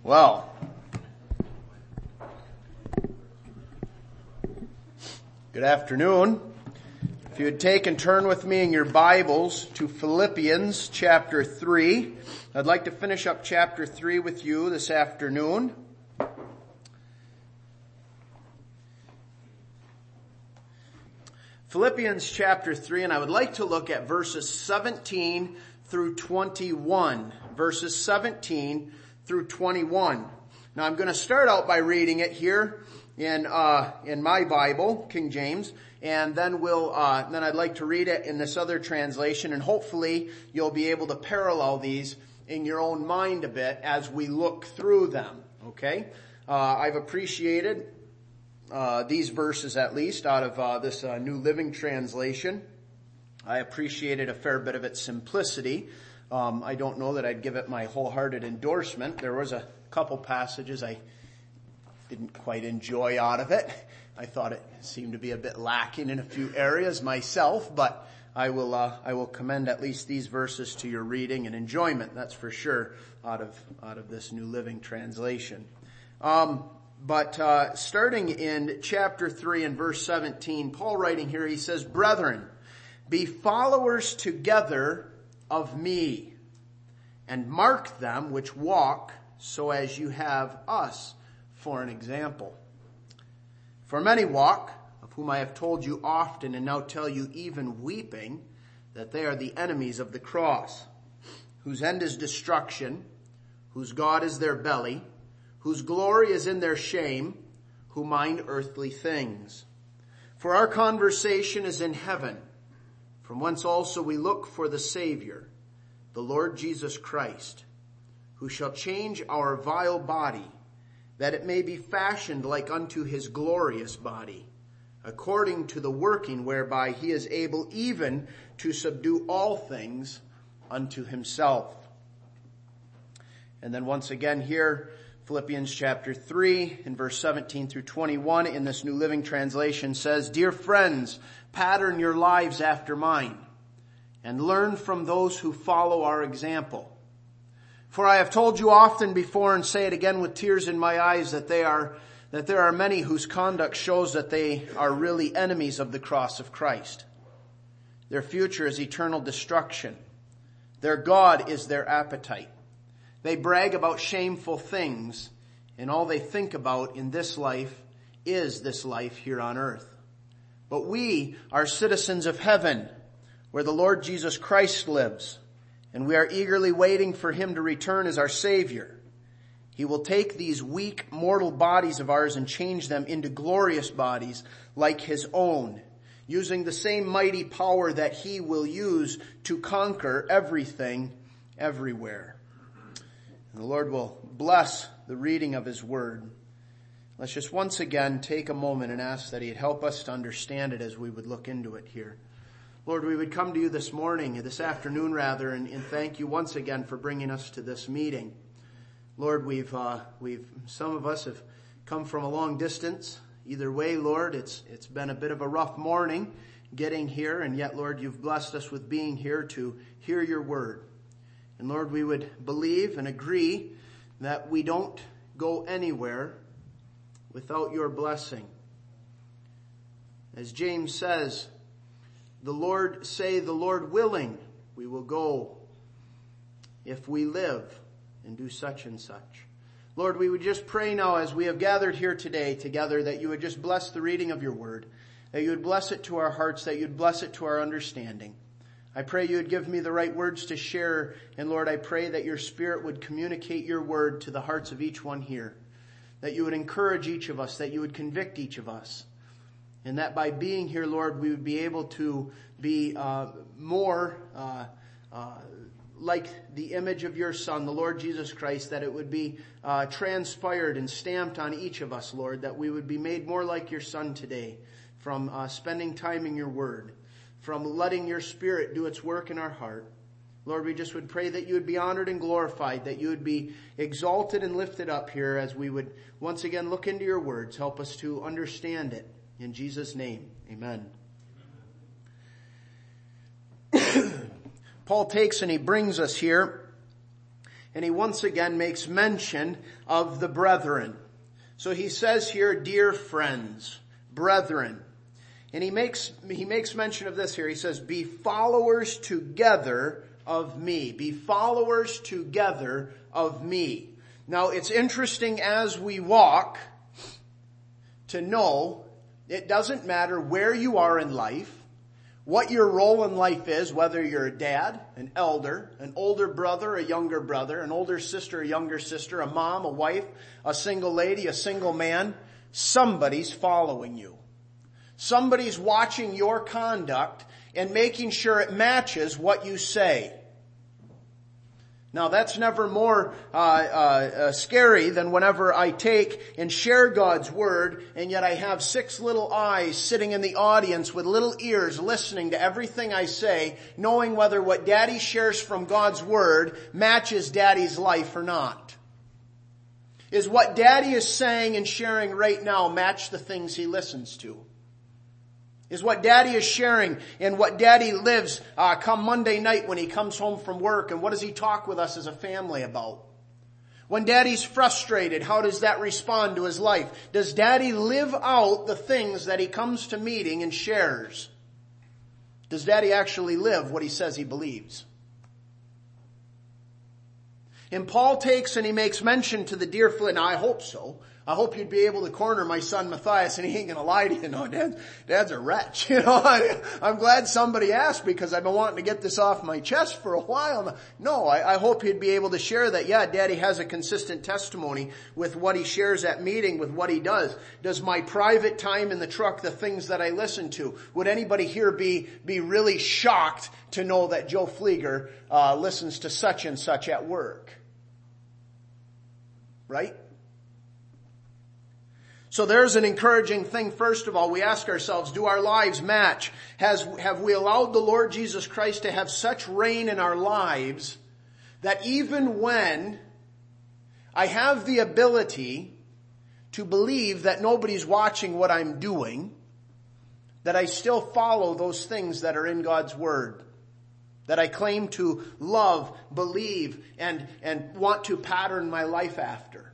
Well, good afternoon. If you would take and turn with me in your Bibles to Philippians chapter 3. I'd like to finish up chapter 3 with you this afternoon. Philippians chapter 3, and I would like to look at verses 17 through 21. Verses 17 through 21. Now I'm going to start out by reading it here in my Bible, King James, and then then I'd like to read it in this other translation, and hopefully you'll be able to parallel these in your own mind a bit as we look through them. Okay? I've appreciated these verses at least out of this New Living Translation. I appreciated a fair bit of its simplicity. I don't know that I'd give it my wholehearted endorsement. There was a couple passages I didn't quite enjoy out of it. I thought it seemed to be a bit lacking in a few areas myself, but I will commend at least these verses to your reading and enjoyment. That's for sure out of this New Living Translation. But starting in chapter 3 and verse 17, Paul writing here, he says, "Brethren, be followers together of me, and mark them which walk so as you have us for an example. For many walk, of whom I have told you often and now tell you even weeping, that they are the enemies of the cross, whose end is destruction, whose God is their belly, whose glory is in their shame, who mind earthly things. For our conversation is in heaven, from whence also we look for the Savior, the Lord Jesus Christ, who shall change our vile body, that it may be fashioned like unto his glorious body, according to the working whereby he is able even to subdue all things unto himself." And then once again here, Philippians chapter 3 in verse 17 through 21 in this New Living Translation says, "Dear friends, pattern your lives after mine, and learn from those who follow our example. For I have told you often before and say it again with tears in my eyes that there are many whose conduct shows that they are really enemies of the cross of Christ. Their future is eternal destruction. Their God is their appetite. They brag about shameful things, and all they think about in this life is this life here on earth. But we are citizens of heaven, where the Lord Jesus Christ lives, and we are eagerly waiting for him to return as our Savior. He will take these weak mortal bodies of ours and change them into glorious bodies like his own, using the same mighty power that he will use to conquer everything everywhere." And the Lord will bless the reading of his word. Let's just once again take a moment and ask that he'd help us to understand it as we would look into it here. Lord, we would come to you this afternoon, and thank you once again for bringing us to this meeting. Lord, some of us have come from a long distance. Either way, Lord, it's been a bit of a rough morning getting here, and yet, Lord, you've blessed us with being here to hear your word. And Lord, we would believe and agree that we don't go anywhere without your blessing. As James says, the Lord willing, we will go if we live and do such and such. Lord, we would just pray now as we have gathered here today together that you would just bless the reading of your word, that you would bless it to our hearts, that you'd bless it to our understanding. I pray you would give me the right words to share, and Lord, I pray that your Spirit would communicate your word to the hearts of each one here, that you would encourage each of us, that you would convict each of us, and that by being here, Lord, we would be able to be more like the image of your Son, the Lord Jesus Christ, that it would be transpired and stamped on each of us, Lord, that we would be made more like your Son today from spending time in your word, from letting your Spirit do its work in our heart. Lord, we just would pray that you would be honored and glorified, that you would be exalted and lifted up here as we would once again look into your words. Help us to understand it. In Jesus' name, amen. Paul takes and he brings us here And he once again makes mention of the brethren. So he says here, dear friends, brethren. And he makes mention of this here. He says, be followers together of me. Be followers together of me. Now it's interesting as we walk to know it doesn't matter where you are in life, what your role in life is, whether you're a dad, an elder, an older brother, a younger brother, an older sister, a younger sister, a mom, a wife, a single lady, a single man, somebody's following you. Somebody's watching your conduct and making sure it matches what you say. Now that's never more scary than whenever I take and share God's Word, and yet I have 6 little eyes sitting in the audience with little ears listening to everything I say, knowing whether what Daddy shares from God's Word matches Daddy's life or not. Is what Daddy is saying and sharing right now match the things he listens to? Is what Daddy is sharing and what Daddy lives come Monday night when he comes home from work, and what does he talk with us as a family about? When Daddy's frustrated, how does that respond to his life? Does Daddy live out the things that he comes to meeting and shares? Does Daddy actually live what he says he believes? And Paul takes and he makes mention to the dear Flint. Now I hope so. I hope you'd be able to corner my son Matthias, and he ain't going to lie to you. No, Dad's a wretch. I'm glad somebody asked, because I've been wanting to get this off my chest for a while. No, I hope he'd be able to share that. Yeah, Daddy has a consistent testimony with what he shares at meeting, with what he does. Does my private time in the truck, the things that I listen to, would anybody here be really shocked to know that Joe Flieger listens to such and such at work? Right? So there's an encouraging thing. First of all, we ask ourselves, do our lives match? Have we allowed the Lord Jesus Christ to have such reign in our lives that even when I have the ability to believe that nobody's watching what I'm doing, that I still follow those things that are in God's Word, that I claim to love, believe, and want to pattern my life after?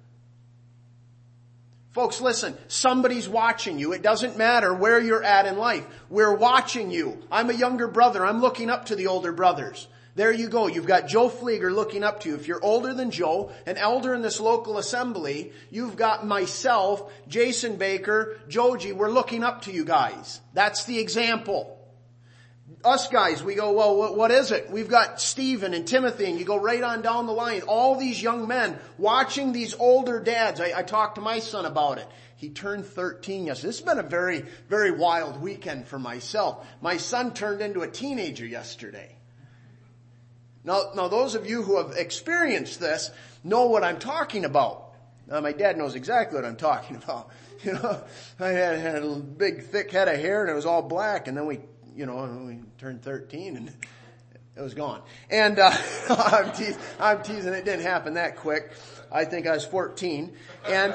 Folks, listen, somebody's watching you. It doesn't matter where you're at in life. We're watching you. I'm a younger brother. I'm looking up to the older brothers. There you go. You've got Joe Flieger looking up to you. If you're older than Joe, an elder in this local assembly, you've got myself, Jason Baker, Joji. We're looking up to you guys. That's the example. Us guys, we go, well, what is it? We've got Stephen and Timothy, and you go right on down the line. All these young men watching these older dads. I talked to my son about it. He turned 13 yesterday. This has been a very, very wild weekend for myself. My son turned into a teenager yesterday. Now those of you who have experienced this know what I'm talking about. My dad knows exactly what I'm talking about. I had a big, thick head of hair, and it was all black, and then we turned 13 and it was gone. And I'm teasing. It didn't happen that quick. I think I was 14. And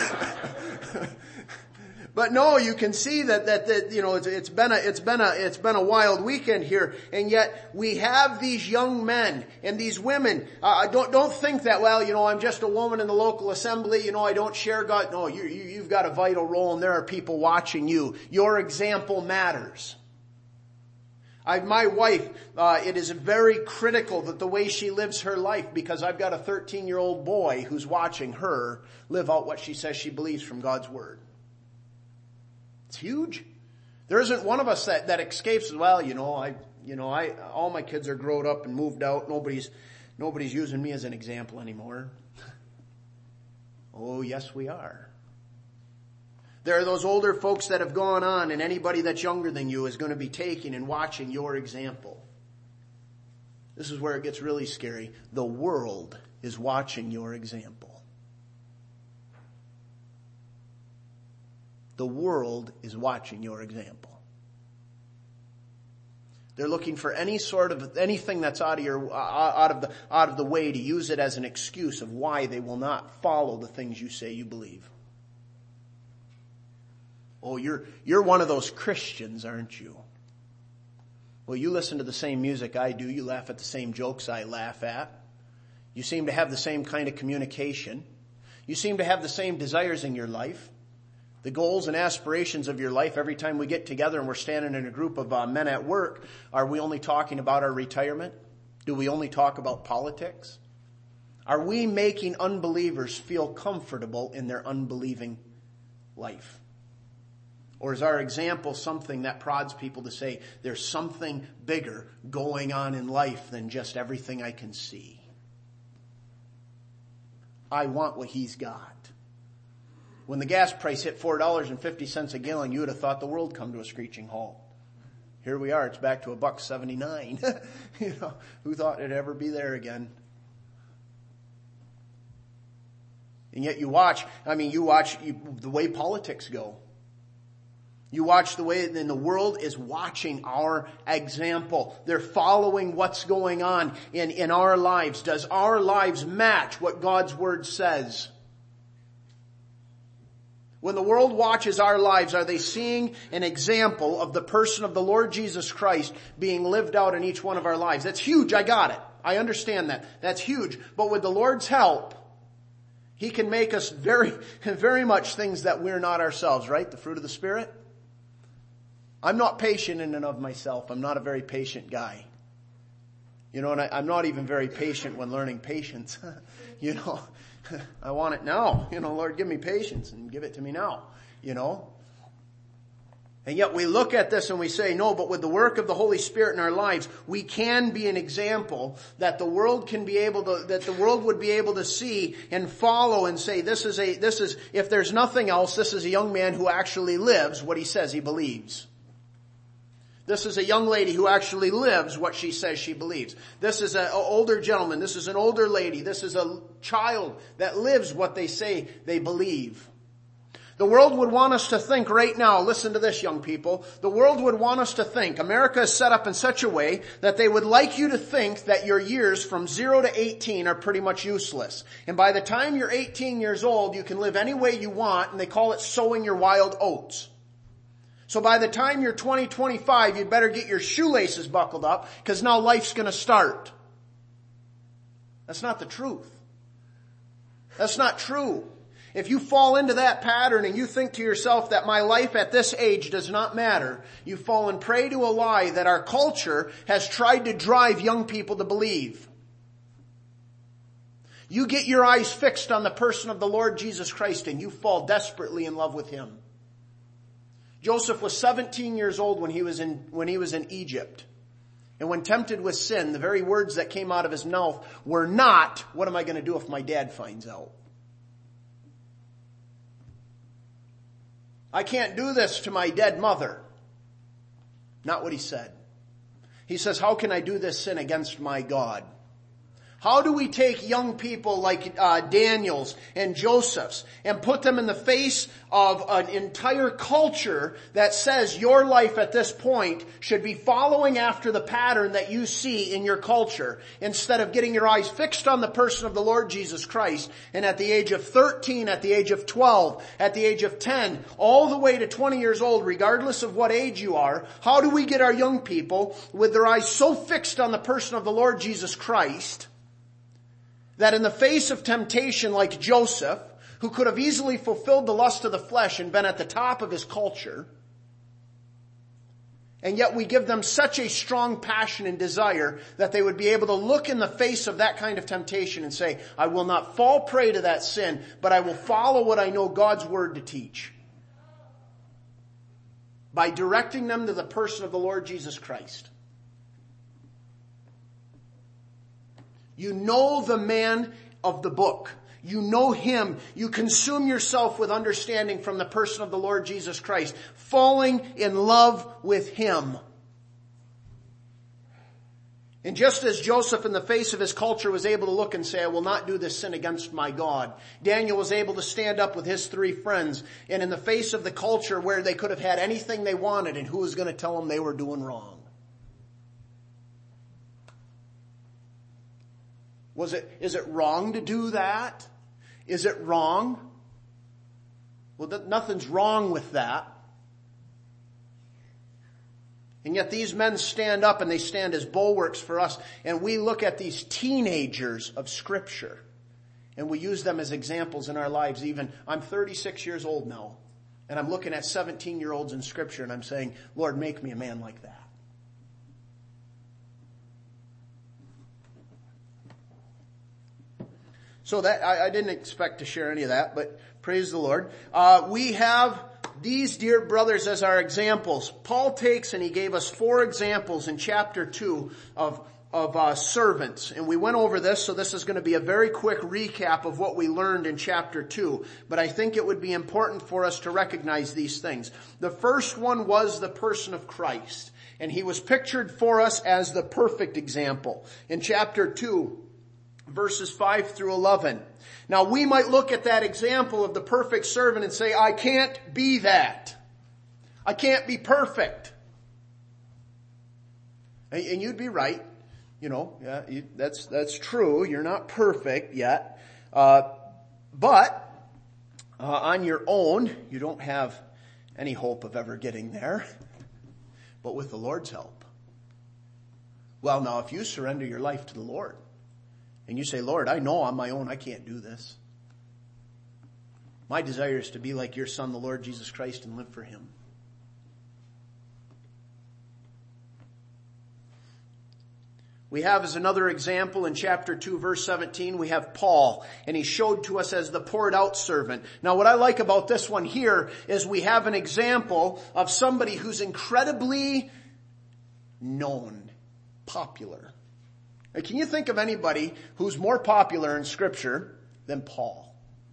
but no, you can see that it's been a wild weekend here, and yet we have these young men and these women. Don't think that, I'm just a woman in the local assembly. I don't share God. No, you've got a vital role, and there are people watching you. Your example matters. My wife, it is very critical that the way she lives her life, because I've got a 13-year-old boy who's watching her live out what she says she believes from God's Word. It's huge. There isn't one of us that escapes. All my kids are grown up and moved out. Nobody's using me as an example anymore. Oh, yes, we are. There are those older folks that have gone on, and anybody that's younger than you is going to be taking and watching your example. This is where it gets really scary. The world is watching your example. The world is watching your example. They're looking for anything that's out of the way to use it as an excuse of why they will not follow the things you say you believe. Oh, you're one of those Christians, aren't you? Well, you listen to the same music I do. You laugh at the same jokes I laugh at. You seem to have the same kind of communication. You seem to have the same desires in your life. The goals and aspirations of your life. Every time we get together and we're standing in a group of men at work, are we only talking about our retirement? Do we only talk about politics? Are we making unbelievers feel comfortable in their unbelieving life? Or is our example something that prods people to say, there's something bigger going on in life than just everything I can see? I want what he's got. When the gas price hit $4.50 a gallon, you would have thought the world come to a screeching halt. Here we are, it's back to $1.79. Who thought it'd ever be there again? And yet you watch the way politics go. You watch the way the world is watching our example. They're following what's going on in our lives. Does our lives match what God's Word says? When the world watches our lives, are they seeing an example of the person of the Lord Jesus Christ being lived out in each one of our lives? That's huge. I got it. I understand that. That's huge. But with the Lord's help, He can make us very, very much things that we're not ourselves, right? The fruit of the Spirit. I'm not patient in and of myself. I'm not a very patient guy. And I'm not even very patient when learning patience. I want it now. Lord, give me patience and give it to me now. And yet we look at this and we say, no, but with the work of the Holy Spirit in our lives, we can be an example that the world would be able to see and follow and say, this is, if there's nothing else, this is a young man who actually lives what he says he believes. This is a young lady who actually lives what she says she believes. This is an older gentleman. This is an older lady. This is a child that lives what they say they believe. The world would want us to think right now, listen to this, young people. The world would want us to think, America is set up in such a way that they would like you to think that your years from 0 to 18 are pretty much useless. And by the time you're 18 years old, you can live any way you want, and they call it sowing your wild oats. So by the time you're 20, 25, you'd better get your shoelaces buckled up, because now life's going to start. That's not the truth. That's not true. If you fall into that pattern and you think to yourself that my life at this age does not matter, you've fallen prey to a lie that our culture has tried to drive young people to believe. You get your eyes fixed on the person of the Lord Jesus Christ and you fall desperately in love with Him. Joseph was 17 years old when he was in Egypt. And when tempted with sin, the very words that came out of his mouth were not, what am I going to do if my dad finds out? I can't do this to my dead mother. Not what he said. He says, how can I do this sin against my God? How do we take young people like Daniel's and Joseph's and put them in the face of an entire culture that says your life at this point should be following after the pattern that you see in your culture, instead of getting your eyes fixed on the person of the Lord Jesus Christ, and at the age of 13, at the age of 12, at the age of 10, all the way to 20 years old, regardless of what age you are, how do we get our young people with their eyes so fixed on the person of the Lord Jesus Christ that in the face of temptation like Joseph, who could have easily fulfilled the lust of the flesh and been at the top of his culture, and yet we give them such a strong passion and desire that they would be able to look in the face of that kind of temptation and say, I will not fall prey to that sin, but I will follow what I know God's Word to teach, by directing them to the person of the Lord Jesus Christ. You know the man of the book. You know him. You consume yourself with understanding from the person of the Lord Jesus Christ, falling in love with him. And just as Joseph in the face of his culture was able to look and say, I will not do this sin against my God, Daniel was able to stand up with his 3 friends, and in the face of the culture where they could have had anything they wanted, and who was going to tell them they were doing wrong? Is it wrong to do that? Is it wrong? Well, nothing's wrong with that. And yet these men stand up and they stand as bulwarks for us. And we look at these teenagers of Scripture and we use them as examples in our lives. Even I'm 36 years old now and I'm looking at 17-year-olds in Scripture and I'm saying, Lord, make me a man like that. So that I didn't expect to share any of that, but praise the Lord. We have these dear brothers as our examples. Paul takes and he gave us 4 examples in chapter 2 of servants. And we went over this, so this is going to be a very quick recap of what we learned in chapter 2. But I think it would be important for us to recognize these things. The first one was the person of Christ. And he was pictured for us as the perfect example. In chapter 2, verses 5 through 11. Now we might look at that example of the perfect servant and say, I can't be that. I can't be perfect. And you'd be right. You know, that's true. You're not perfect yet. But on your own, you don't have any hope of ever getting there. But with the Lord's help. Well, now if you surrender your life to the Lord, and you say, Lord, I know on my own I can't do this. My desire is to be like your Son, the Lord Jesus Christ, and live for Him. We have as another example in chapter 2, verse 17, we have Paul, and he showed to us as the poured out servant. Now what I like about this one here is we have an example of somebody who's incredibly known, popular. Can you think of anybody who's more popular in Scripture than Paul?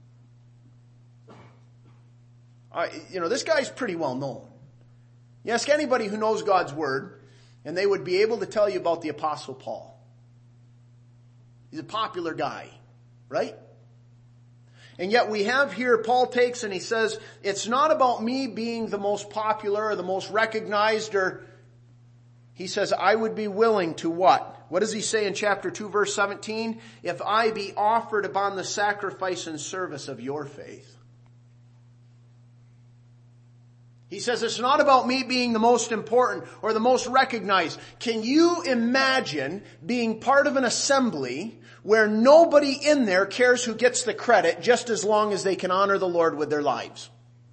This guy's pretty well known. You ask anybody who knows God's Word, and they would be able to tell you about the Apostle Paul. He's a popular guy, right? And yet we have here, Paul takes and he says, it's not about me being the most popular or the most recognized, or he says, I would be willing to what? What does he say in chapter 2, verse 17? If I be offered upon the sacrifice and service of your faith. He says, it's not about me being the most important or the most recognized. Can you imagine being part of an assembly where nobody in there cares who gets the credit just as long as they can honor the Lord with their lives?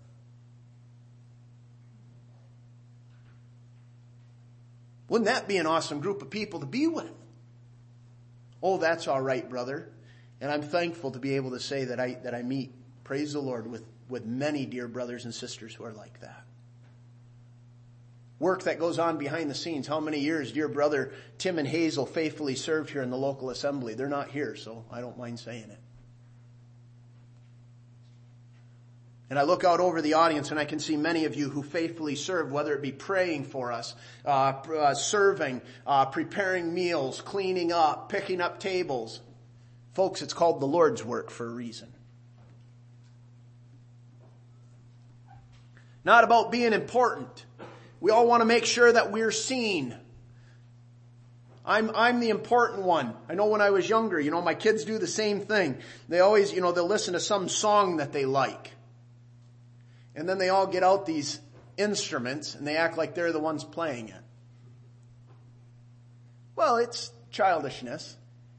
Wouldn't that be an awesome group of people to be with? Oh, that's all right, brother. And I'm thankful to be able to say that I meet, praise the Lord, with many dear brothers and sisters who are like that. Work that goes on behind the scenes. How many years dear brother Tim and Hazel faithfully served here in the local assembly? They're not here, so I don't mind saying it. And I look out over the audience and I can see many of you who faithfully served, whether it be praying for us, serving, preparing meals, cleaning up, picking up tables. Folks, it's called the Lord's work for a reason. Not about being important. We all want to make sure that we're seen. I'm the important one. I know when I was younger, my kids do the same thing. They always, they'll listen to some song that they like. And then they all get out these instruments and they act like they're the ones playing it. Well, it's childishness,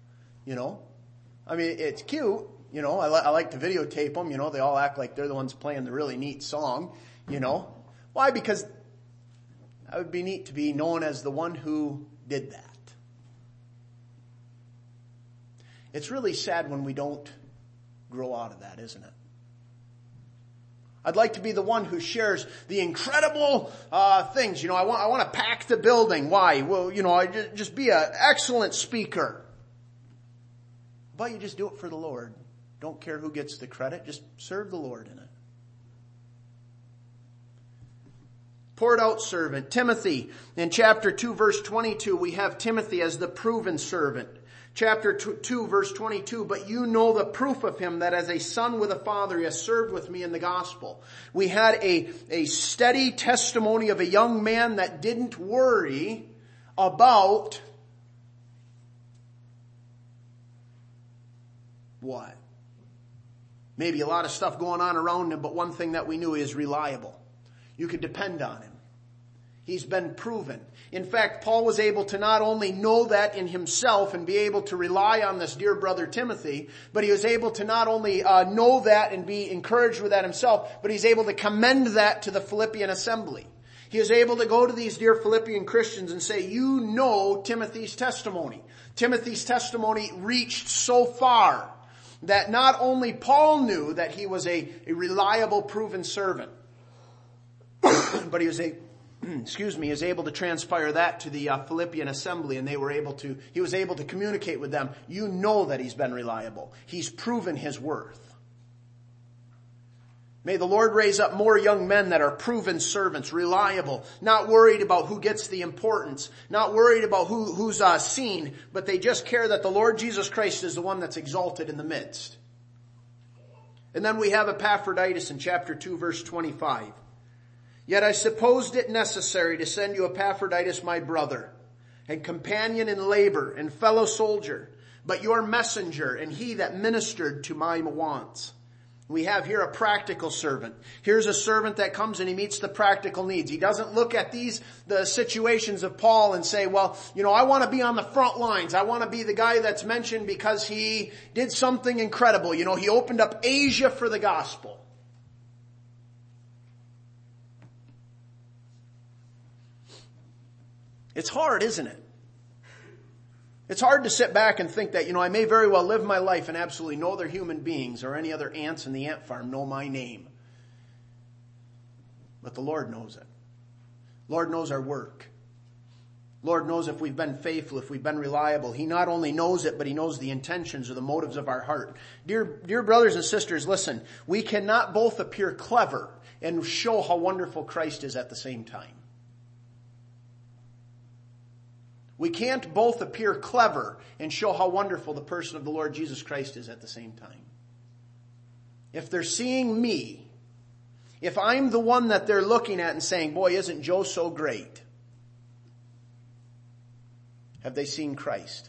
I mean, it's cute, I like to videotape them, they all act like they're the ones playing the really neat song, Why? Because that would be neat to be known as the one who did that. It's really sad when we don't grow out of that, isn't it? I'd like to be the one who shares the incredible things. I want to pack the building. Why? Well, I just be an excellent speaker. But you just do it for the Lord. Don't care who gets the credit. Just serve the Lord in it. Poured out servant. Timothy. In chapter 2, verse 22, we have Timothy as the proven servant. Chapter 2, verse 22, but you know the proof of him that as a son with a father he has served with me in the gospel. We had a steady testimony of a young man that didn't worry about what? Maybe a lot of stuff going on around him, but one thing that we knew, he is reliable. You could depend on him. He's been proven. In fact, Paul was able to not only know that in himself and be able to rely on this dear brother Timothy, but he was able to not only know that and be encouraged with that himself, but he's able to commend that to the Philippian assembly. He is able to go to these dear Philippian Christians and say, you know Timothy's testimony. Timothy's testimony reached so far that not only Paul knew that he was a reliable, proven servant, but he was able to transpire that to the Philippian assembly, and he was able to communicate with them. You know that he's been reliable. He's proven his worth. May the Lord raise up more young men that are proven servants, reliable, not worried about who gets the importance, not worried about who's seen, but they just care that the Lord Jesus Christ is the one that's exalted in the midst. And then we have Epaphroditus in chapter 2, verse 25. Yet I supposed it necessary to send you Epaphroditus, my brother, and companion in labor, and fellow soldier, but your messenger, and he that ministered to my wants. We have here a practical servant. Here's a servant that comes and he meets the practical needs. He doesn't look at the situations of Paul and say, well, I want to be on the front lines. I want to be the guy that's mentioned because he did something incredible. He opened up Asia for the gospel. It's hard, isn't it? It's hard to sit back and think that, I may very well live my life and absolutely no other human beings or any other ants in the ant farm know my name. But the Lord knows it. Lord knows our work. Lord knows if we've been faithful, if we've been reliable. He not only knows it, but He knows the intentions or the motives of our heart. Dear brothers and sisters, listen, we cannot both appear clever and show how wonderful Christ is at the same time. We can't both appear clever and show how wonderful the person of the Lord Jesus Christ is at the same time. If they're seeing me, if I'm the one that they're looking at and saying, boy, isn't Joe so great? Have they seen Christ?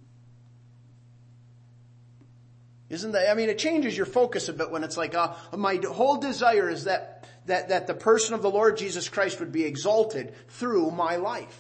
It changes your focus a bit when it's like, my whole desire is that the person of the Lord Jesus Christ would be exalted through my life.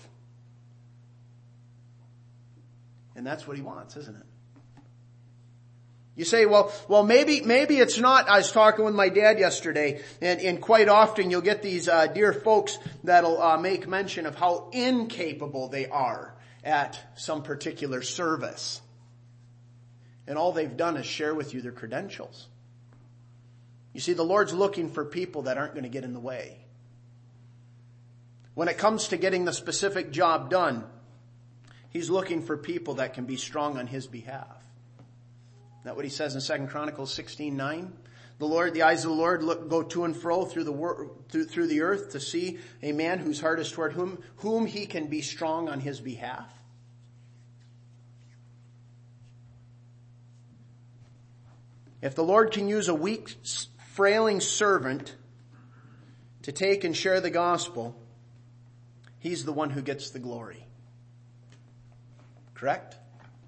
And that's what He wants, isn't it? You say, well, maybe it's not. I was talking with my dad yesterday, and quite often you'll get these dear folks that'll make mention of how incapable they are at some particular service. And all they've done is share with you their credentials. You see, the Lord's looking for people that aren't going to get in the way. When it comes to getting the specific job done, He's looking for people that can be strong on His behalf. Isn't that what He says in 2 Chronicles 16:9? The eyes of the Lord go to and fro through the earth to see a man whose heart is toward whom He can be strong on His behalf. If the Lord can use a weak, frailing servant to take and share the gospel, He's the one who gets the glory. Correct?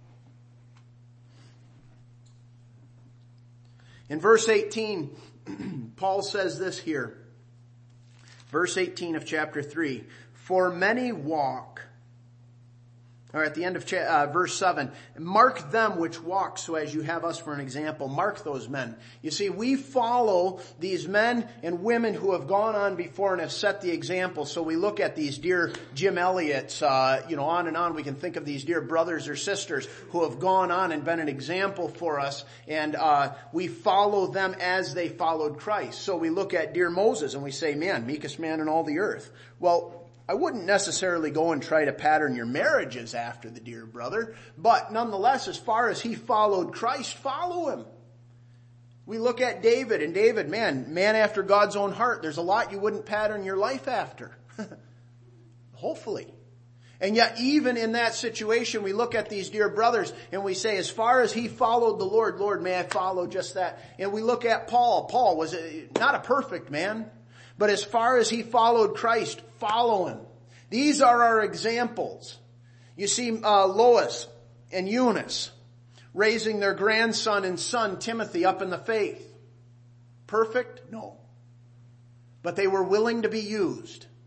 In verse 18, Paul says this here. Verse 18 of chapter 3. For many walk, or at the end of verse 7, mark them which walk, so as you have us for an example. Mark those men. You see, we follow these men and women who have gone on before and have set the example. So we look at these dear Jim Elliott's, on and on. We can think of these dear brothers or sisters who have gone on and been an example for us. And we follow them as they followed Christ. So we look at dear Moses and we say, man, meekest man in all the earth. Well, I wouldn't necessarily go and try to pattern your marriages after the dear brother, but nonetheless, as far as he followed Christ, follow him. We look at David, and David, man after God's own heart. There's a lot you wouldn't pattern your life after. Hopefully. And yet, even in that situation, we look at these dear brothers and we say, as far as he followed the Lord, Lord, may I follow just that. And we look at Paul. Paul was not a perfect man, but as far as he followed Christ, follow him. These are our examples. You see Lois and Eunice raising their grandson and son Timothy up in the faith. Perfect? No. But they were willing to be used.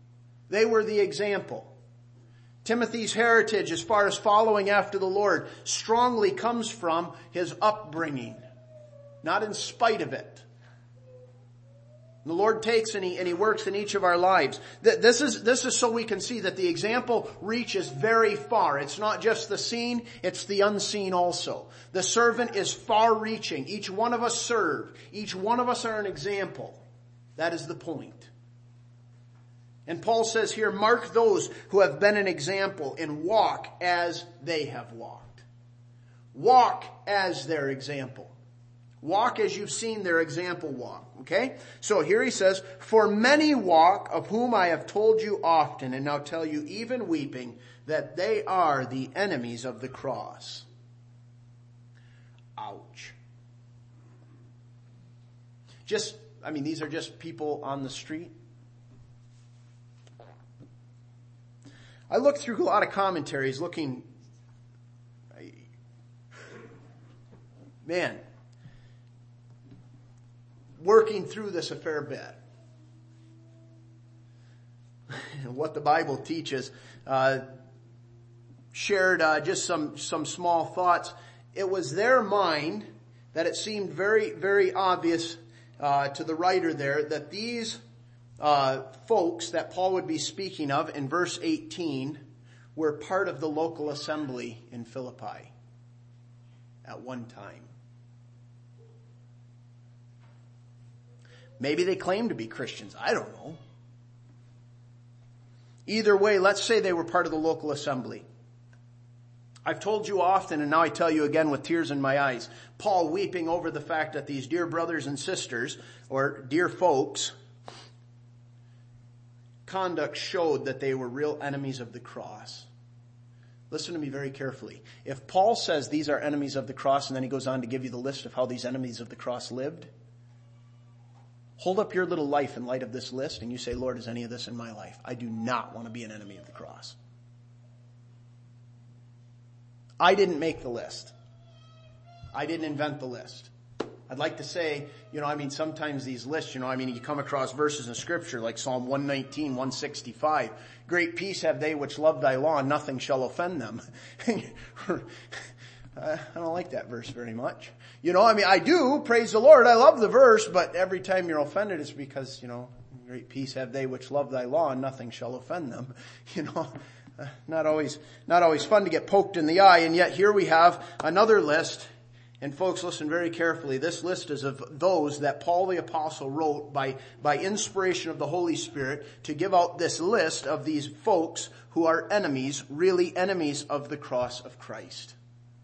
They were the example. Timothy's heritage as far as following after the Lord strongly comes from his upbringing, not in spite of it. The Lord takes and he works in each of our lives. This is so we can see that the example reaches very far. It's not just the seen, it's the unseen also. The servant is far reaching. Each one of us serve. Each one of us are an example. That is the point. And Paul says here, mark those who have been an example and walk as they have walked. Walk as their example. Walk as you've seen their example walk. Okay? So here he says, for many walk, of whom I have told you often, and now tell you even weeping, that they are the enemies of the cross. Ouch. These are just people on the street. I looked through a lot of commentaries working through this a fair bit. What the Bible teaches, shared just some small thoughts. It was their mind that it seemed very, very obvious to the writer there that these folks that Paul would be speaking of in verse 18 were part of the local assembly in Philippi at one time. Maybe they claimed to be Christians. I don't know. Either way, let's say they were part of the local assembly. I've told you often, and now I tell you again with tears in my eyes, Paul weeping over the fact that these dear brothers and sisters, or dear folks, conduct showed that they were real enemies of the cross. Listen to me very carefully. If Paul says these are enemies of the cross, and then he goes on to give you the list of how these enemies of the cross lived, hold up your little life in light of this list and you say, Lord, is any of this in my life? I do not want to be an enemy of the cross. I didn't make the list. I didn't invent the list. I'd like to say, sometimes these lists, you come across verses in Scripture like Psalm 119, 165. Great peace have they which love thy law, and nothing shall offend them. I don't like that verse very much. I do, praise the Lord, I love the verse, but every time you're offended it's because, great peace have they which love thy law, and nothing shall offend them. Not always fun to get poked in the eye, and yet here we have another list. And folks, listen very carefully. This list is of those that Paul the Apostle wrote by inspiration of the Holy Spirit to give out this list of these folks who are enemies, really enemies of the cross of Christ.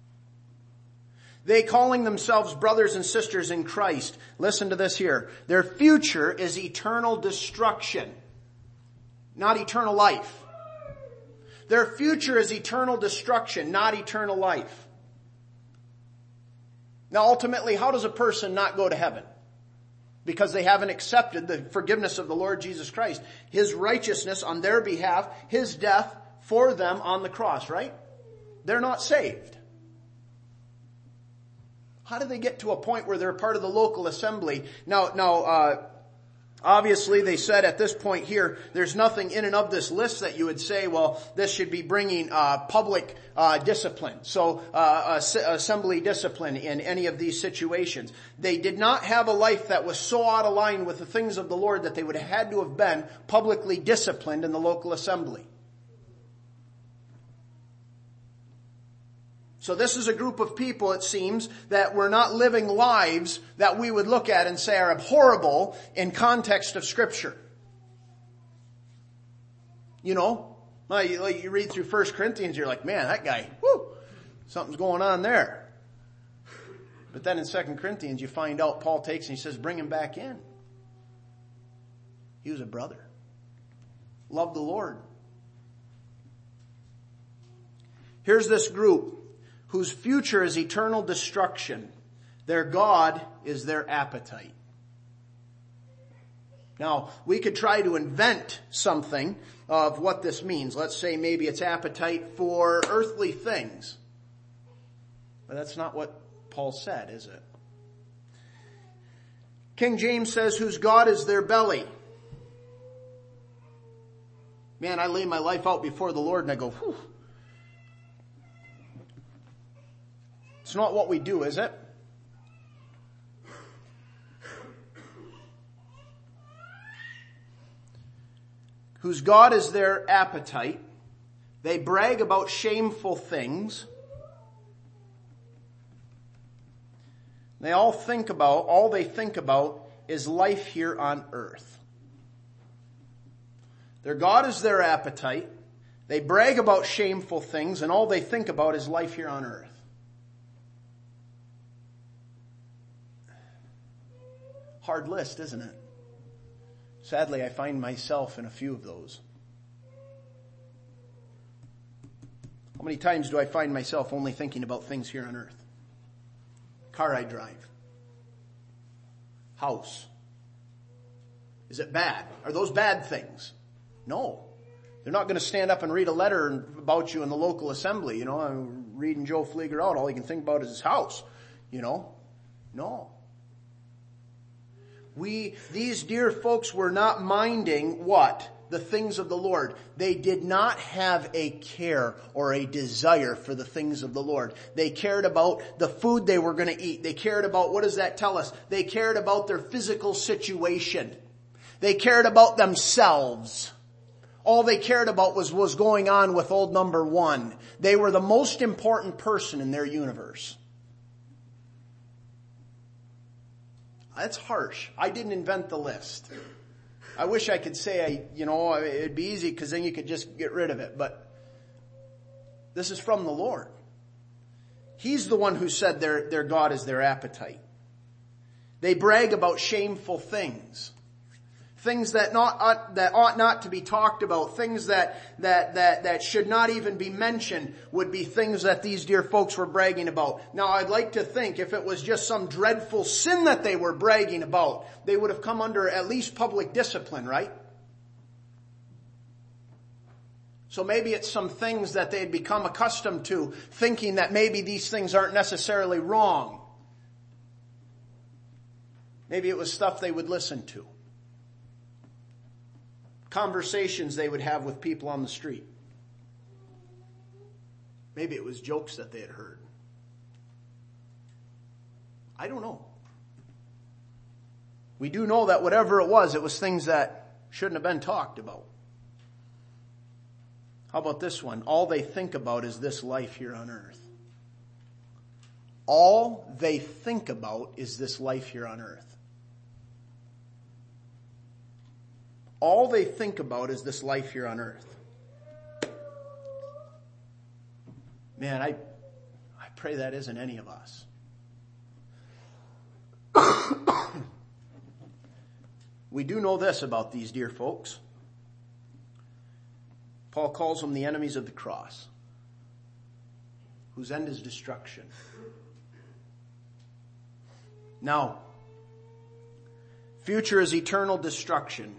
They calling themselves brothers and sisters in Christ. Listen to this here. Their future is eternal destruction, not eternal life. Their future is eternal destruction, not eternal life. Now ultimately, how does a person not go to heaven? Because they haven't accepted the forgiveness of the Lord Jesus Christ. His righteousness on their behalf, His death for them on the cross, right? They're not saved. How do they get to a point where they're part of the local assembly? Now, obviously they said at this point here, there's nothing in and of this list that you would say, well, this should be bringing public discipline. So assembly discipline in any of these situations. They did not have a life that was so out of line with the things of the Lord that they would have had to have been publicly disciplined in the local assembly. So this is a group of people, it seems, that were not living lives that we would look at and say are abhorrible in context of Scripture. You read through 1 Corinthians, you're like, man, that guy, something's going on there. But then in 2 Corinthians, you find out Paul takes and he says, bring him back in. He was a brother. Loved the Lord. Here's this group whose future is eternal destruction. Their God is their appetite. Now, we could try to invent something of what this means. Let's say maybe it's appetite for earthly things. But that's not what Paul said, is it? King James says, whose God is their belly. Man, I lay my life out before the Lord and I go, whew. It's not what we do, is it? Whose God is their appetite. They brag about shameful things. All they think about is life here on earth. Their God is their appetite. They brag about shameful things, and all they think about is life here on earth. Hard list, isn't it? Sadly, I find myself in a few of those. How many times do I find myself only thinking about things here on earth? Car I drive. House. Is it bad? Are those bad things? No. They're not going to stand up and read a letter about you in the local assembly. I'm reading Joe Flieger out. All he can think about is his house. No. These dear folks were not minding what? The things of the Lord. They did not have a care or a desire for the things of the Lord. They cared about the food they were going to eat. They cared about, what does that tell us? They cared about their physical situation. They cared about themselves. All they cared about was going on with old number one. They were the most important person in their universe. That's harsh. I didn't invent the list. I wish I could say, it'd be easy because then you could just get rid of it. But this is from the Lord. He's the one who said their God is their appetite. They brag about shameful things. Things that ought not to be talked about. Things that should not even be mentioned would be things that these dear folks were bragging about. Now I'd like to think if it was just some dreadful sin that they were bragging about, they would have come under at least public discipline, right? So maybe it's some things that they had become accustomed to, thinking that maybe these things aren't necessarily wrong. Maybe it was stuff they would listen to. Conversations they would have with people on the street. Maybe it was jokes that they had heard. I don't know. We do know that whatever it was things that shouldn't have been talked about. How about this one? All they think about is this life here on earth. All they think about is this life here on earth. All they think about is this life here on earth. Man, I pray that isn't any of us. We do know this about these dear folks. Paul calls them the enemies of the cross, whose end is destruction. Now, future is eternal destruction.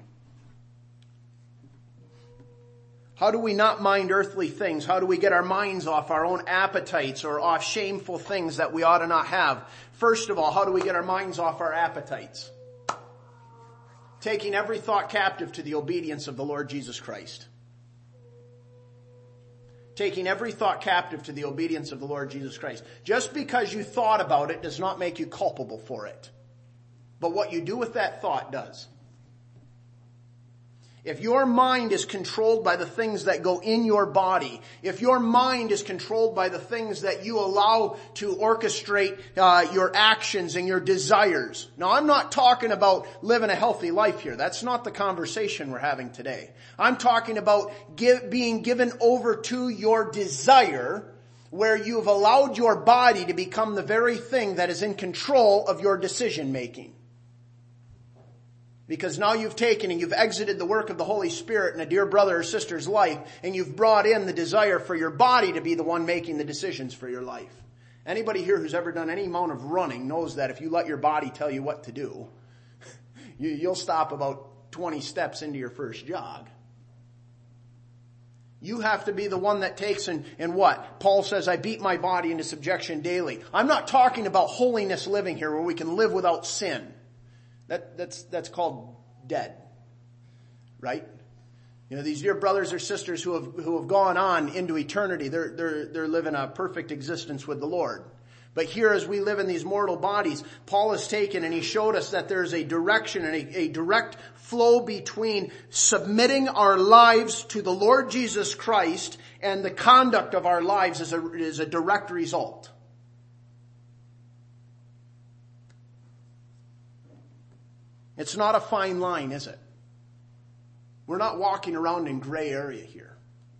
How do we not mind earthly things? How do we get our minds off our own appetites or off shameful things that we ought to not have? First of all, how do we get our minds off our appetites? Taking every thought captive to the obedience of the Lord Jesus Christ. Taking every thought captive to the obedience of the Lord Jesus Christ. Just because you thought about it does not make you culpable for it. But what you do with that thought does. If your mind is controlled by the things that go in your body, if your mind is controlled by the things that you allow to orchestrate your actions and your desires. Now, I'm not talking about living a healthy life here. That's not the conversation we're having today. I'm talking about being given over to your desire, where you've allowed your body to become the very thing that is in control of your decision making. Because now you've taken and you've exited the work of the Holy Spirit in a dear brother or sister's life, and you've brought in the desire for your body to be the one making the decisions for your life. Anybody here who's ever done any amount of running knows that if you let your body tell you what to do, you'll stop about 20 steps into your first jog. You have to be the one that takes and what? Paul says, I beat my body into subjection daily. I'm not talking about holiness living here where we can live without sin. That's called dead, right? These dear brothers or sisters who have gone on into eternity, they're living a perfect existence with the Lord. But here, as we live in these mortal bodies, Paul has taken and he showed us that there's a direction and a direct flow between submitting our lives to the Lord Jesus Christ and the conduct of our lives is a direct result. It's not a fine line, is it? We're not walking around in gray area here.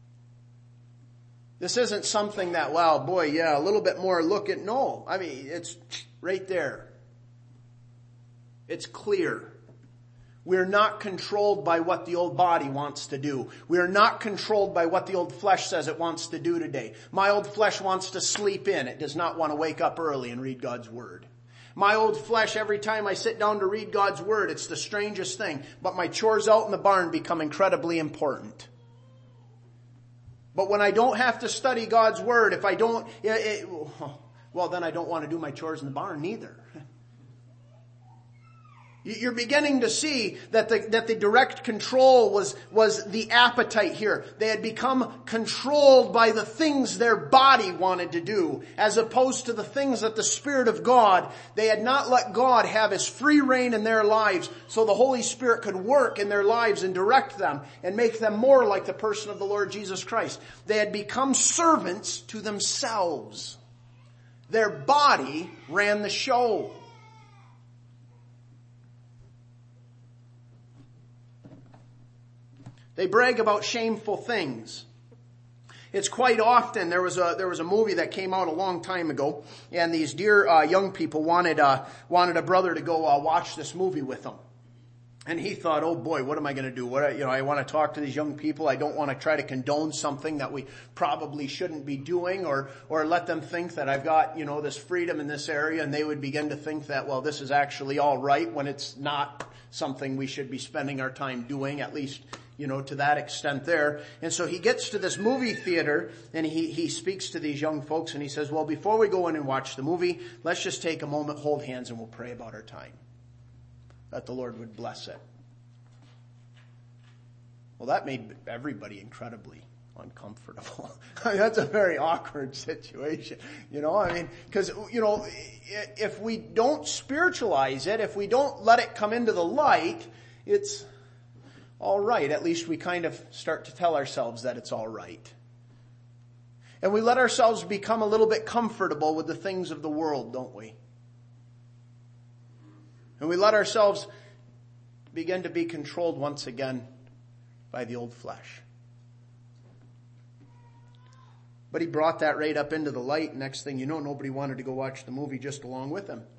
This isn't something that, wow, boy, yeah, a little bit more look at. No, I mean, it's right there. It's clear. We're not controlled by what the old body wants to do. We're not controlled by what the old flesh says it wants to do today. My old flesh wants to sleep in. It does not want to wake up early and read God's Word. My old flesh, every time I sit down to read God's Word, it's the strangest thing. But my chores out in the barn become incredibly important. But when I don't have to study God's Word, if I don't, well, then I don't want to do my chores in the barn neither. You're beginning to see that the direct control was the appetite here. They had become controlled by the things their body wanted to do, as opposed to the things that the Spirit of God, they had not let God have His free reign in their lives so the Holy Spirit could work in their lives and direct them and make them more like the person of the Lord Jesus Christ. They had become servants to themselves. Their body ran the show. They brag about shameful things. It's quite often, there was a movie that came out a long time ago, and these dear young people wanted a brother to go watch this movie with them. And he thought, oh boy, what am I going to do? I want to talk to these young people. I don't want to try to condone something that we probably shouldn't be doing, or let them think that I've got, this freedom in this area, and they would begin to think that, well, this is actually all right when it's not something we should be spending our time doing, at least, to that extent there. And so he gets to this movie theater and he speaks to these young folks and he says, well, before we go in and watch the movie, let's just take a moment, hold hands, and we'll pray about our time, that the Lord would bless it. Well, that made everybody incredibly uncomfortable. That's a very awkward situation, because, if we don't spiritualize it, if we don't let it come into the light, it's all right. At least we kind of start to tell ourselves that it's all right. And we let ourselves become a little bit comfortable with the things of the world, don't we? And we let ourselves begin to be controlled once again by the old flesh. But he brought that right up into the light. Next thing you know, nobody wanted to go watch the movie just along with him.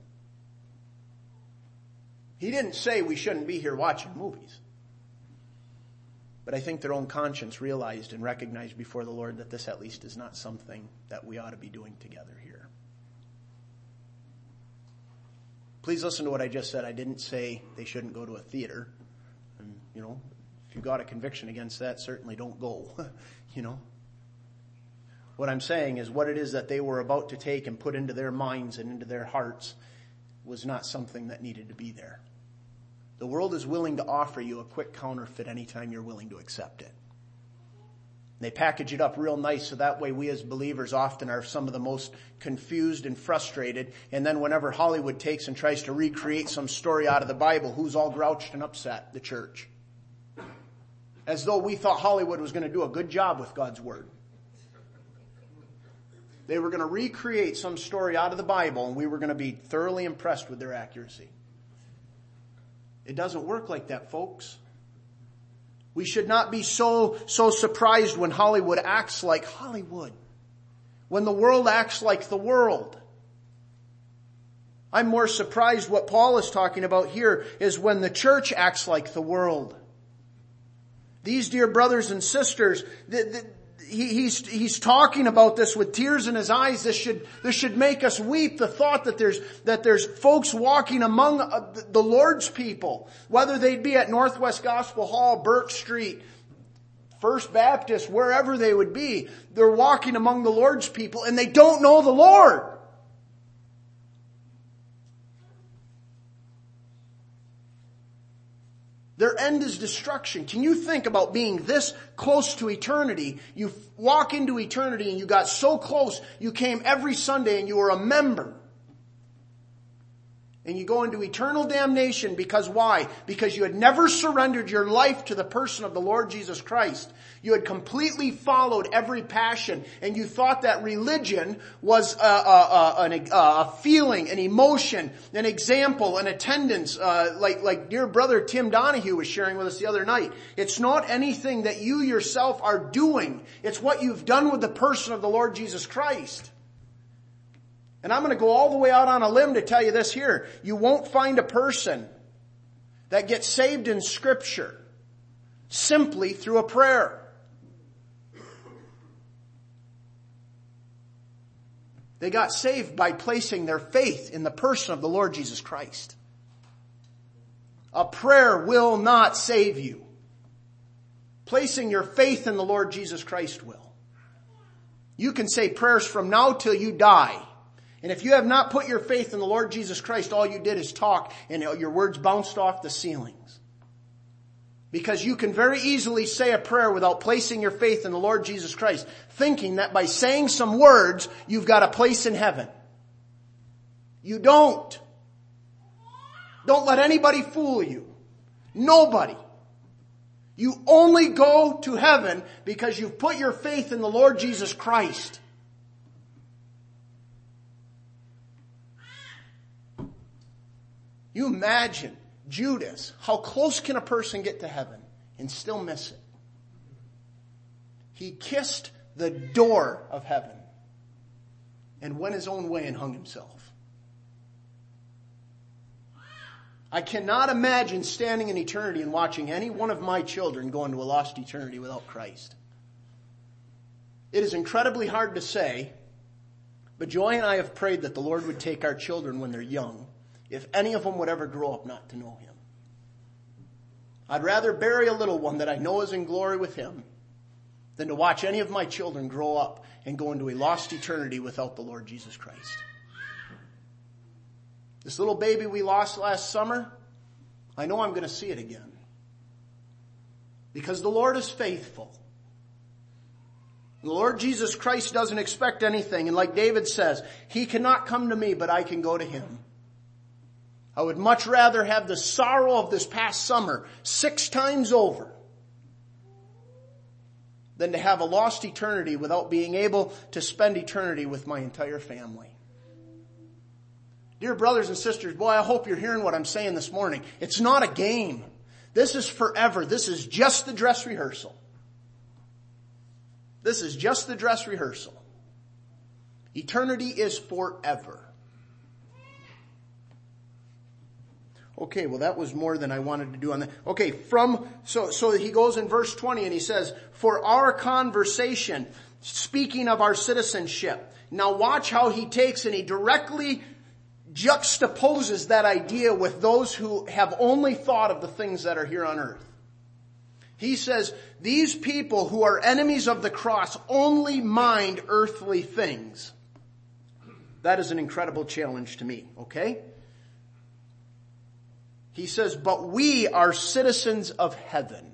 He didn't say we shouldn't be here watching movies. But I think their own conscience realized and recognized before the Lord that this at least is not something that we ought to be doing together here. Please listen to what I just said. I didn't say they shouldn't go to a theater. And, if you've got a conviction against that, certainly don't go, What I'm saying is what it is that they were about to take and put into their minds and into their hearts was not something that needed to be there. The world is willing to offer you a quick counterfeit anytime you're willing to accept it. They package it up real nice so that way we as believers often are some of the most confused and frustrated. And then whenever Hollywood takes and tries to recreate some story out of the Bible, who's all grouched and upset? The church. As though we thought Hollywood was going to do a good job with God's Word. They were going to recreate some story out of the Bible and we were going to be thoroughly impressed with their accuracy. It doesn't work like that, folks. We should not be so surprised when Hollywood acts like Hollywood. When the world acts like the world. I'm more surprised what Paul is talking about here is when the church acts like the world. These dear brothers and sisters, he's talking about this with tears in his eyes. This should make us weep. The thought that there's folks walking among the Lord's people, whether they'd be at Northwest Gospel Hall, Burke Street, First Baptist, wherever they would be, they're walking among the Lord's people and they don't know the Lord. Their end is destruction. Can you think about being this close to eternity? You walk into eternity and you got so close, you came every Sunday and you were a member. And you go into eternal damnation because why? Because you had never surrendered your life to the person of the Lord Jesus Christ. You had completely followed every passion, and you thought that religion was a feeling, an emotion, an example, an attendance, like dear brother Tim Donahue was sharing with us the other night. It's not anything that you yourself are doing. It's what you've done with the person of the Lord Jesus Christ. And I'm going to go all the way out on a limb to tell you this here. You won't find a person that gets saved in Scripture simply through a prayer. They got saved by placing their faith in the person of the Lord Jesus Christ. A prayer will not save you. Placing your faith in the Lord Jesus Christ will. You can say prayers from now till you die. And if you have not put your faith in the Lord Jesus Christ, all you did is talk and your words bounced off the ceilings. Because you can very easily say a prayer without placing your faith in the Lord Jesus Christ, thinking that by saying some words, you've got a place in heaven. You don't. Don't let anybody fool you. Nobody. You only go to heaven because you've put your faith in the Lord Jesus Christ. You imagine Judas, how close can a person get to heaven and still miss it? He kissed the door of heaven and went his own way and hung himself. I cannot imagine standing in eternity and watching any one of my children go into a lost eternity without Christ. It is incredibly hard to say, but Joy and I have prayed that the Lord would take our children when they're young, if any of them would ever grow up not to know Him. I'd rather bury a little one that I know is in glory with Him than to watch any of my children grow up and go into a lost eternity without the Lord Jesus Christ. This little baby we lost last summer, I know I'm going to see it again. Because the Lord is faithful. The Lord Jesus Christ doesn't expect anything. And like David says, He cannot come to me, but I can go to Him. I would much rather have the sorrow of this past summer 6 times over than to have a lost eternity without being able to spend eternity with my entire family. Dear brothers and sisters, boy, I hope you're hearing what I'm saying this morning. It's not a game. This is forever. This is just the dress rehearsal. This is just the dress rehearsal. Eternity is forever. Okay, well that was more than I wanted to do on that. Okay, so he goes in verse 20 and he says, for our conversation, speaking of our citizenship. Now watch how he takes and he directly juxtaposes that idea with those who have only thought of the things that are here on earth. He says, these people who are enemies of the cross only mind earthly things. That is an incredible challenge to me, okay? He says, but we are citizens of heaven.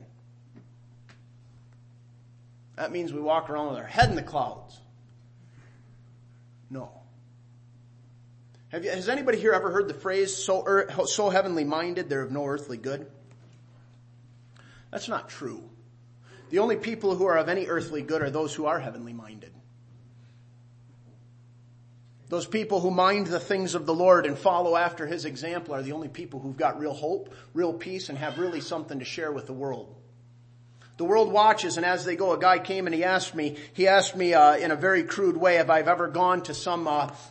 That means we walk around with our head in the clouds. No. Has anybody here ever heard the phrase, so heavenly minded, they're of no earthly good? That's not true. The only people who are of any earthly good are those who are heavenly minded. Those people who mind the things of the Lord and follow after His example are the only people who've got real hope, real peace, and have really something to share with the world. The world watches, and as they go, a guy came and he asked me in a very crude way if I've ever gone to some,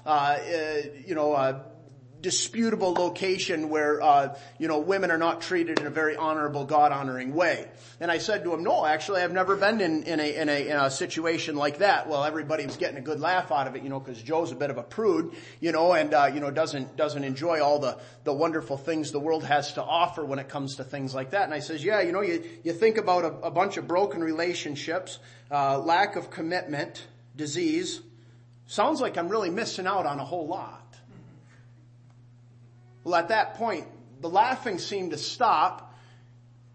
disputable location where, women are not treated in a very honorable, God-honoring way. And I said to him, no, actually I've never been in a situation like that. Well, everybody was getting a good laugh out of it, because Joe's a bit of a prude, and doesn't enjoy all the wonderful things the world has to offer when it comes to things like that. And I says, yeah, you think about a bunch of broken relationships, lack of commitment, disease. Sounds like I'm really missing out on a whole lot. Well, at that point, the laughing seemed to stop,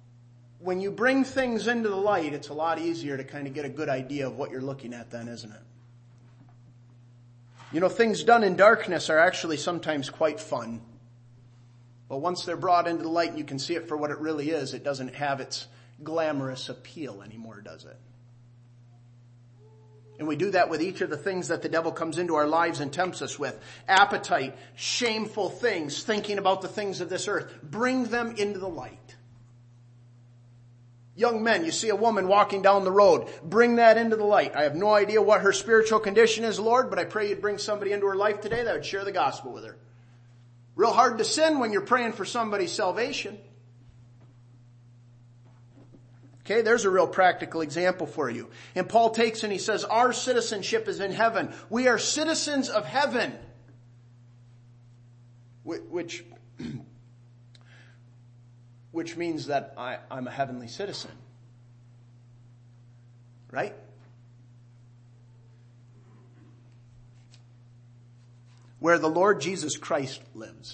when you bring things into the light, it's a lot easier to kind of get a good idea of what you're looking at then, isn't it? You know, things done in darkness are actually sometimes quite fun. But once they're brought into the light and you can see it for what it really is, it doesn't have its glamorous appeal anymore, does it? And we do that with each of the things that the devil comes into our lives and tempts us with. Appetite, shameful things, thinking about the things of this earth. Bring them into the light. Young men, you see a woman walking down the road. Bring that into the light. I have no idea what her spiritual condition is, Lord, but I pray you'd bring somebody into her life today that would share the gospel with her. Real hard to sin when you're praying for somebody's salvation. Okay, there's a real practical example for you. And Paul takes and he says, our citizenship is in heaven. We are citizens of heaven. Which means that I'm a heavenly citizen. Right? Where the Lord Jesus Christ lives.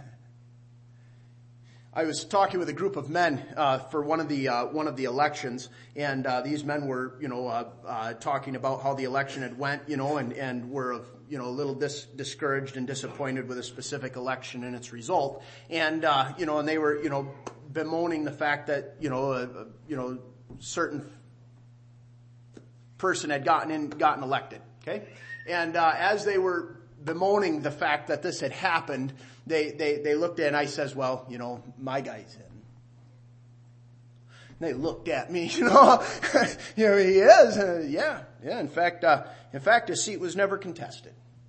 I was talking with a group of men for one of the elections, and these men were, talking about how the election had went, and were, a little discouraged and disappointed with a specific election and its result, and and they were, bemoaning the fact that certain person had gotten elected. Okay, and as they were bemoaning the fact that this had happened, they looked at it and I says, well, my guy's in. And they looked at me, he is. Yeah. In fact, his seat was never contested.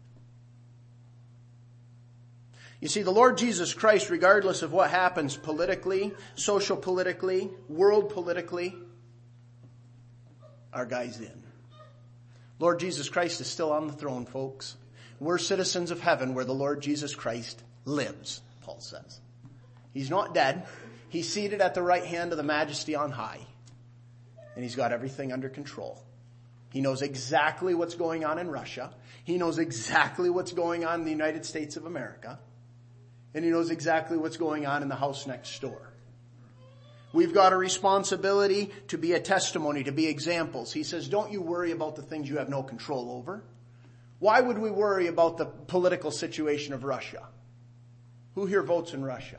You see, the Lord Jesus Christ, regardless of what happens politically, social politically, world politically, our guy's in. Lord Jesus Christ is still on the throne, folks. We're citizens of heaven where the Lord Jesus Christ lives, Paul says. He's not dead. He's seated at the right hand of the Majesty on high. And he's got everything under control. He knows exactly what's going on in Russia. He knows exactly what's going on in the United States of America. And he knows exactly what's going on in the house next door. We've got a responsibility to be a testimony, to be examples. He says, don't you worry about the things you have no control over. Why would we worry about the political situation of Russia? Who here votes in Russia?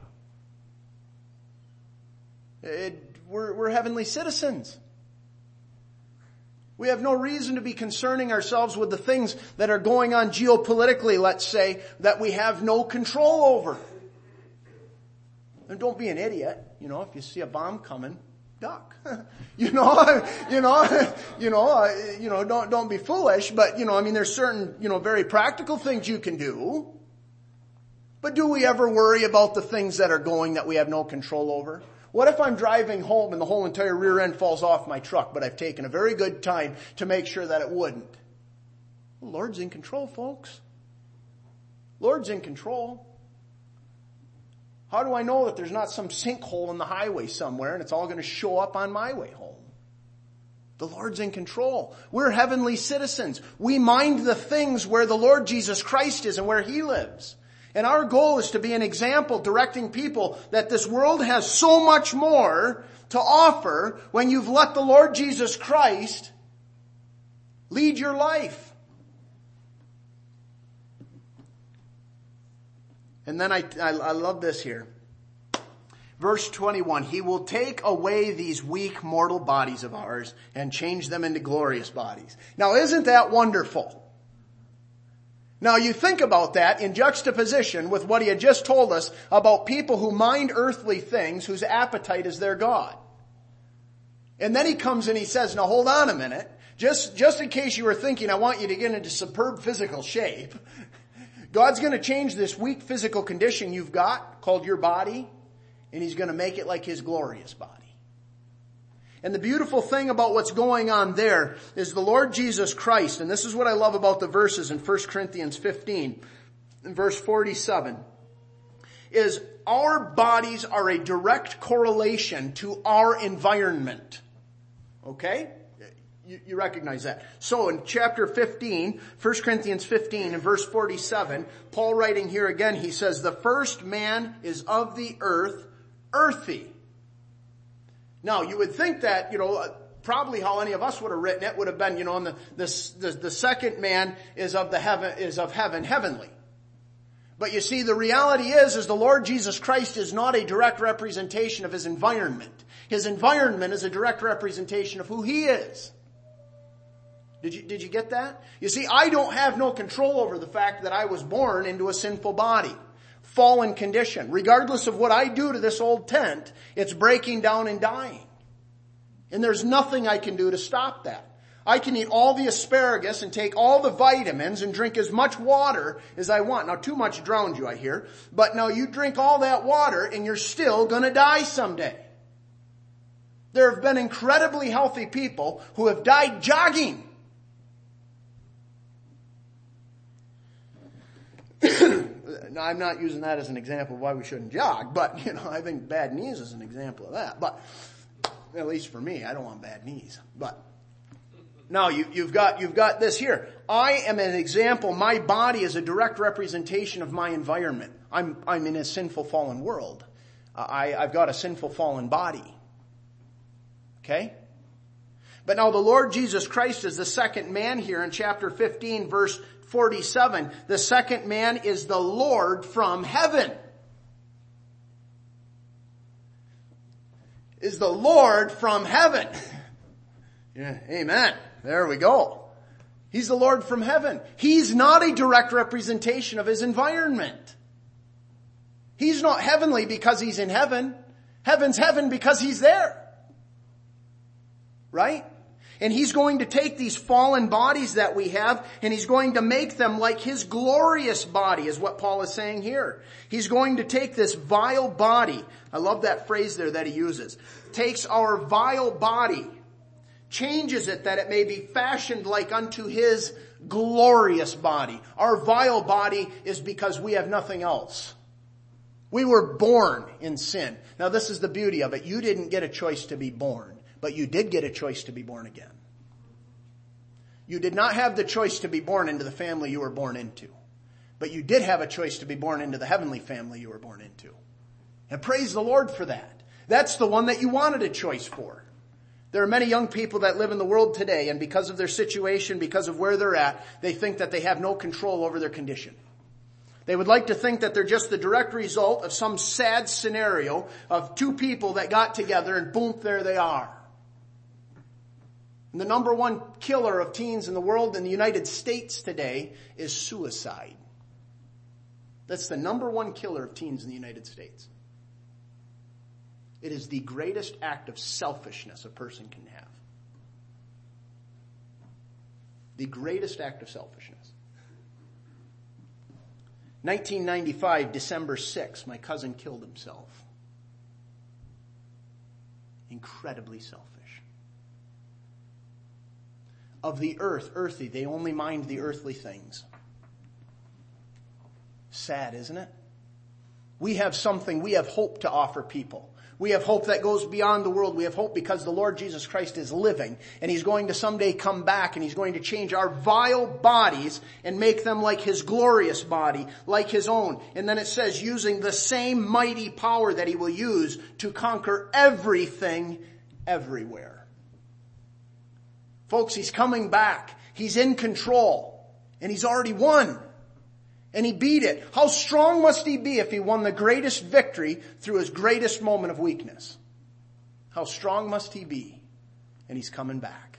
We're heavenly citizens. We have no reason to be concerning ourselves with the things that are going on geopolitically, let's say, that we have no control over. And don't be an idiot. If you see a bomb coming, duck. Don't be foolish, but there's certain, very practical things you can do. But do we ever worry about the things that are going that we have no control over? What if I'm driving home and the whole entire rear end falls off my truck, but I've taken a very good time to make sure that it wouldn't? The Lord's in control, folks. Lord's in control. How do I know that there's not some sinkhole in the highway somewhere and it's all going to show up on my way home? The Lord's in control. We're heavenly citizens. We mind the things where the Lord Jesus Christ is and where He lives. And our goal is to be an example, directing people that this world has so much more to offer when you've let the Lord Jesus Christ lead your life. And then I love this here. Verse 21, He will take away these weak mortal bodies of ours and change them into glorious bodies. Now isn't that wonderful? Now you think about that in juxtaposition with what he had just told us about people who mind earthly things, whose appetite is their God. And then he comes and he says, now hold on a minute. Just in case you were thinking, I want you to get into superb physical shape. God's going to change this weak physical condition you've got, called your body, and He's going to make it like His glorious body. And the beautiful thing about what's going on there is the Lord Jesus Christ, and this is what I love about the verses in 1 Corinthians 15, in verse 47, is our bodies are a direct correlation to our environment. Okay? You recognize that. So in chapter 15, 1 Corinthians 15 and verse 47, Paul writing here again, he says, the first man is of the earth, earthy. Now, you would think that, probably how any of us would have written it would have been, and the second man is of heaven, heavenly. But you see, the reality is the Lord Jesus Christ is not a direct representation of his environment. His environment is a direct representation of who he is. Did you get that? You see, I don't have no control over the fact that I was born into a sinful body, fallen condition. Regardless of what I do to this old tent, it's breaking down and dying. And there's nothing I can do to stop that. I can eat all the asparagus and take all the vitamins and drink as much water as I want. Now, too much drowns you, I hear. But now you drink all that water and you're still gonna die someday. There have been incredibly healthy people who have died jogging. Now, I'm not using that as an example of why we shouldn't jog, but, I think bad knees is an example of that. But, at least for me, I don't want bad knees. But, now you've got this here. I am an example. My body is a direct representation of my environment. I'm in a sinful fallen world. I've got a sinful fallen body. Okay? But now the Lord Jesus Christ is the second man here in chapter 15, verse 47. The second man is the Lord from heaven. Is the Lord from heaven. Yeah, amen. There we go. He's the Lord from heaven. He's not a direct representation of his environment. He's not heavenly because he's in heaven. Heaven's heaven because he's there. Right? And he's going to take these fallen bodies that we have and he's going to make them like his glorious body, is what Paul is saying here. He's going to take this vile body. I love that phrase there that he uses. Takes our vile body, changes it that it may be fashioned like unto his glorious body. Our vile body is because we have nothing else. We were born in sin. Now this is the beauty of it. You didn't get a choice to be born. But you did get a choice to be born again. You did not have the choice to be born into the family you were born into. But you did have a choice to be born into the heavenly family you were born into. And praise the Lord for that. That's the one that you wanted a choice for. There are many young people that live in the world today, and because of their situation, because of where they're at, they think that they have no control over their condition. They would like to think that they're just the direct result of some sad scenario of two people that got together and boom, there they are. And the number one killer of teens in the world in the United States today is suicide. That's the number one killer of teens in the United States. It is the greatest act of selfishness a person can have. The greatest act of selfishness. 1995, December 6th, my cousin killed himself. Incredibly selfish. Of the earthy, they only mind the earthly things. Sad, isn't it? We have hope to offer people. We have hope that goes beyond the world. We have hope because the Lord Jesus Christ is living and he's going to someday come back and he's going to change our vile bodies and make them like his glorious body, like his own. And then it says using the same mighty power that he will use to conquer everything everywhere. Folks, he's coming back. He's in control. And he's already won. And he beat it. How strong must he be if he won the greatest victory through his greatest moment of weakness? How strong must he be? And he's coming back.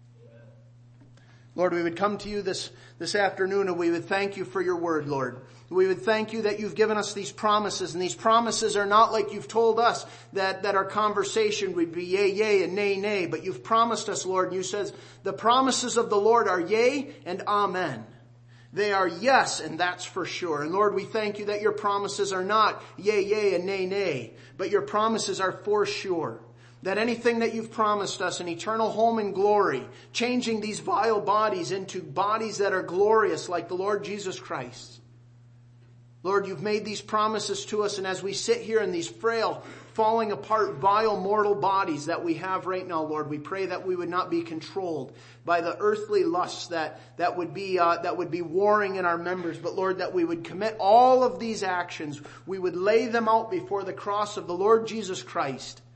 Lord, we would come to you this afternoon and we would thank you for your word, Lord. We would thank you that you've given us these promises, and these promises are not like you've told us that our conversation would be yea, yea, and nay, nay, but you've promised us, Lord, and you says the promises of the Lord are yea and amen. They are yes, and that's for sure. And Lord, we thank you that your promises are not yea, yea, and nay, nay, but your promises are for sure. That anything that you've promised us, an eternal home in glory, changing these vile bodies into bodies that are glorious like the Lord Jesus Christ. Lord, you've made these promises to us, and as we sit here in these frail, falling apart, vile, mortal bodies that we have right now, Lord, we pray that we would not be controlled by the earthly lusts that would be warring in our members, but Lord, that we would commit all of these actions, we would lay them out before the cross of the Lord Jesus Christ,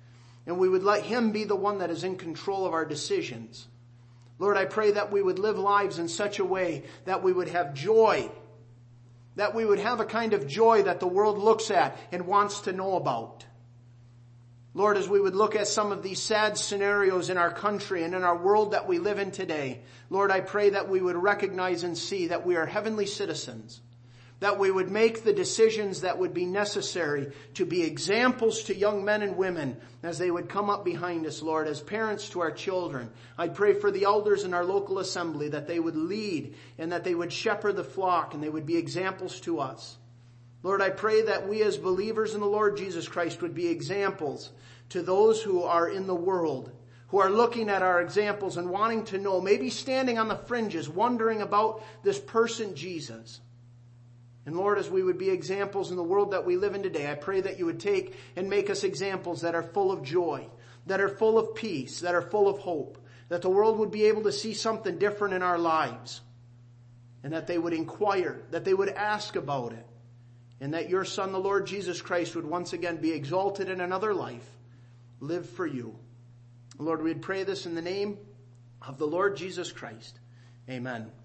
And we would let Him be the one that is in control of our decisions. Lord, I pray that we would live lives in such a way that we would have joy, that we would have a kind of joy that the world looks at and wants to know about. Lord, as we would look at some of these sad scenarios in our country and in our world that we live in today, Lord, I pray that we would recognize and see that we are heavenly citizens, that we would make the decisions that would be necessary to be examples to young men and women as they would come up behind us, Lord, as parents to our children. I pray for the elders in our local assembly that they would lead and that they would shepherd the flock and they would be examples to us. Lord, I pray that we as believers in the Lord Jesus Christ would be examples to those who are in the world, who are looking at our examples and wanting to know, maybe standing on the fringes, wondering about this person, Jesus. And Lord, as we would be examples in the world that we live in today, I pray that you would take and make us examples that are full of joy, that are full of peace, that are full of hope, that the world would be able to see something different in our lives, and that they would inquire, that they would ask about it, and that your Son, the Lord Jesus Christ, would once again be exalted in another life, live for you. Lord, we'd pray this in the name of the Lord Jesus Christ. Amen.